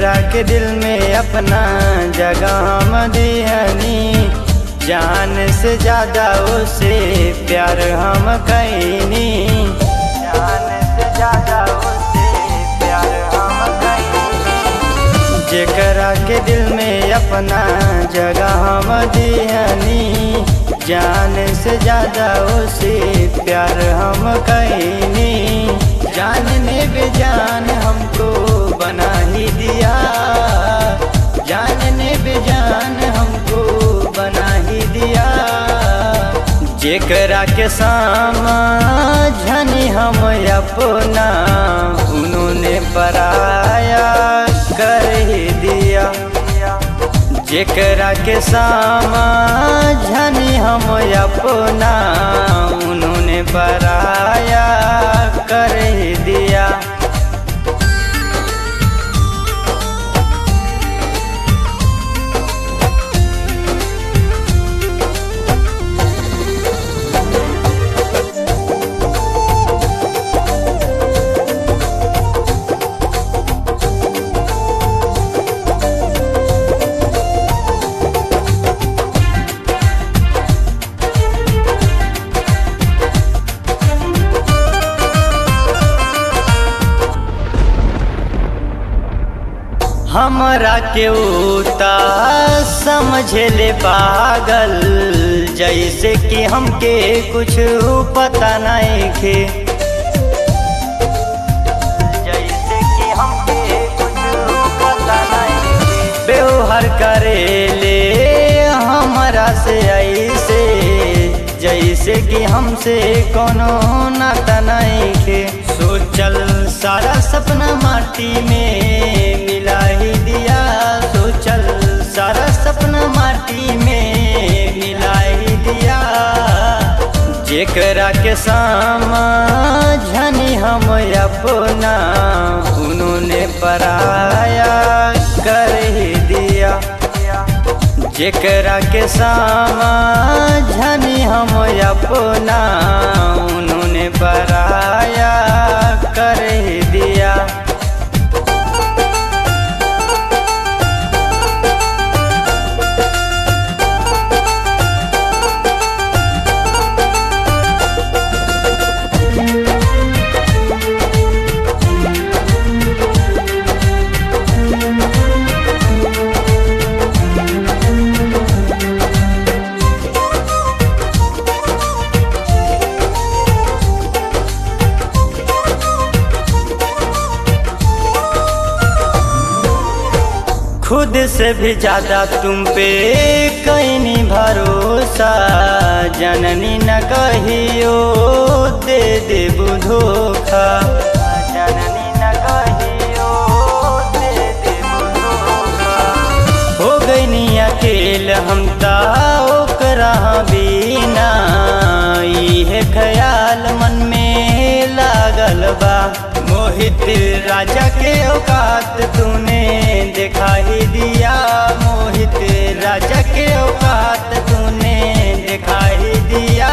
जेकरा के दिल में अपना जगह हम दिहनी, जान से ज्यादा उसे प्यार हम कईनी, जान से ज्यादा उसे प्यार हम कईनी। जेकरा के दिल में अपना जगह हम दिहनी, जान से ज्यादा उसे प्यार हम कईनी। जान ने बेजान हमको बना ही दिया, जान ने बेजान हमको बना ही दिया। जेकरा के समझनी हम अपना, उन्होंने पराया कर ही दिया। जेकरा के समझनी हम अपना, उन्होंने पराया कर ही दिया। हमरा के उता समझे ले पागल, जैसे कि हमके कुछ पता नहीं खे, जैसे कि हमके कुछ पता नहीं खे। व्यवहार करे ले हमरा से ऐसे, जैसे कि हमसे कोनो नाता नहीं खे। सोचल सारा सपना माटी में मिला ही दिया, सोचल सारा सपना माटी में मिला ही दिया। जेकरा के समझनी हम अपना, उन्होंने पराया कर ही दिया। जेकरा के समझनी हम अपना, उन्होंने पराया कर ही दिया। खुद से भी ज्यादा तुम पे कहीं भरोसा, जननी न कहियो दे देबू धोखा, जननी न कहियो दे देबू धोखा। हो गईनी अकेल हम ता ओकरा बिना, इहे ख्याल मन में लागल बा। मोहित राजा के औकात तूने दिखा ही दिया, मोहित राजा के औकात तूने दिखा ही दिया।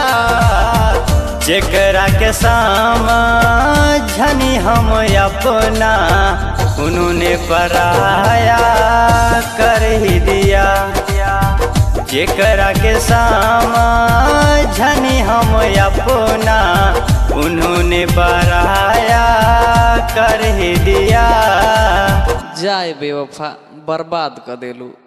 जेकरा के समझनी हम अपना, उन्होंने पराया कर ही दिया। जेकरा के समझनी हम अपना, उन्होंने पराया कर ही दिया। जाए बेवफा बर्बाद कर देलू।